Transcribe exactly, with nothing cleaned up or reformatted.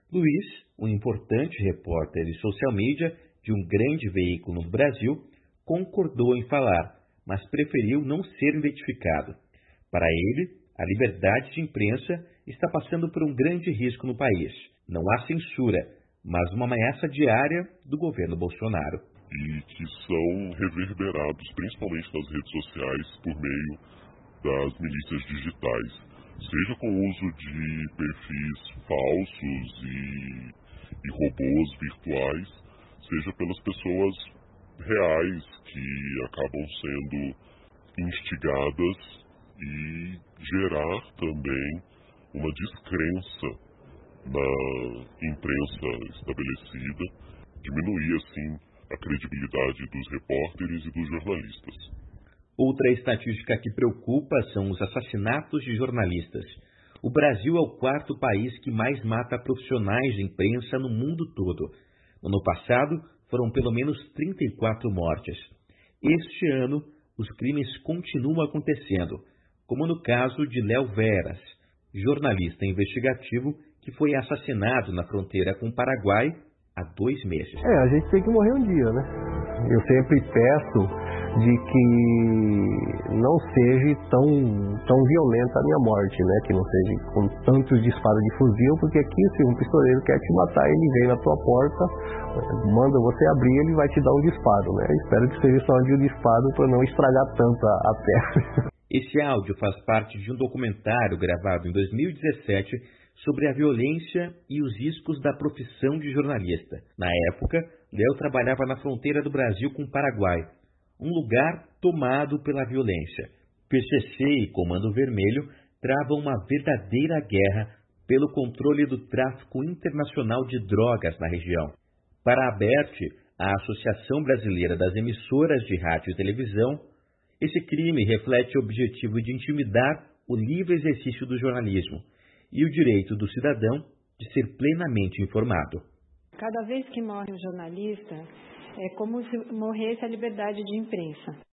Luiz, um importante repórter de social media de um grande veículo no Brasil, concordou em falar, mas preferiu não ser identificado. Para ele, a liberdade de imprensa está passando por um grande risco no país. Não há censura, mas uma ameaça diária do governo Bolsonaro. E que são reverberados principalmente nas redes sociais por meio das milícias digitais, seja com o uso de perfis falsos e, e robôs virtuais, seja pelas pessoas reais que acabam sendo instigadas e gerar também uma descrença na imprensa estabelecida, diminuir assim a credibilidade dos repórteres e dos jornalistas. Outra estatística que preocupa são os assassinatos de jornalistas. O Brasil é o quarto país que mais mata profissionais de imprensa no mundo todo. No ano passado, foram pelo menos trinta e quatro mortes. Este ano, os crimes continuam acontecendo, como no caso de Léo Veras, jornalista investigativo que foi assassinado na fronteira com o Paraguai há dois meses. É, a gente tem que morrer um dia, né? Eu sempre peço de que não seja tão, tão violenta a minha morte, né? Que não seja com tantos disparos de fuzil, porque aqui se um pistoleiro quer te matar, ele vem na tua porta, manda você abrir, ele vai te dar um disparo, né? Espero que seja só de um disparo para não estragar tanto a, a terra. Esse áudio faz parte de um documentário gravado em dois mil e dezessete sobre a violência e os riscos da profissão de jornalista. Na época, Léo trabalhava na fronteira do Brasil com o Paraguai, um lugar tomado pela violência. P C C e Comando Vermelho travam uma verdadeira guerra pelo controle do tráfico internacional de drogas na região. Para a ABERT, a Associação Brasileira das Emissoras de Rádio e Televisão, esse crime reflete o objetivo de intimidar o livre exercício do jornalismo e o direito do cidadão de ser plenamente informado. Cada vez que morre um jornalista, é como se morresse a liberdade de imprensa.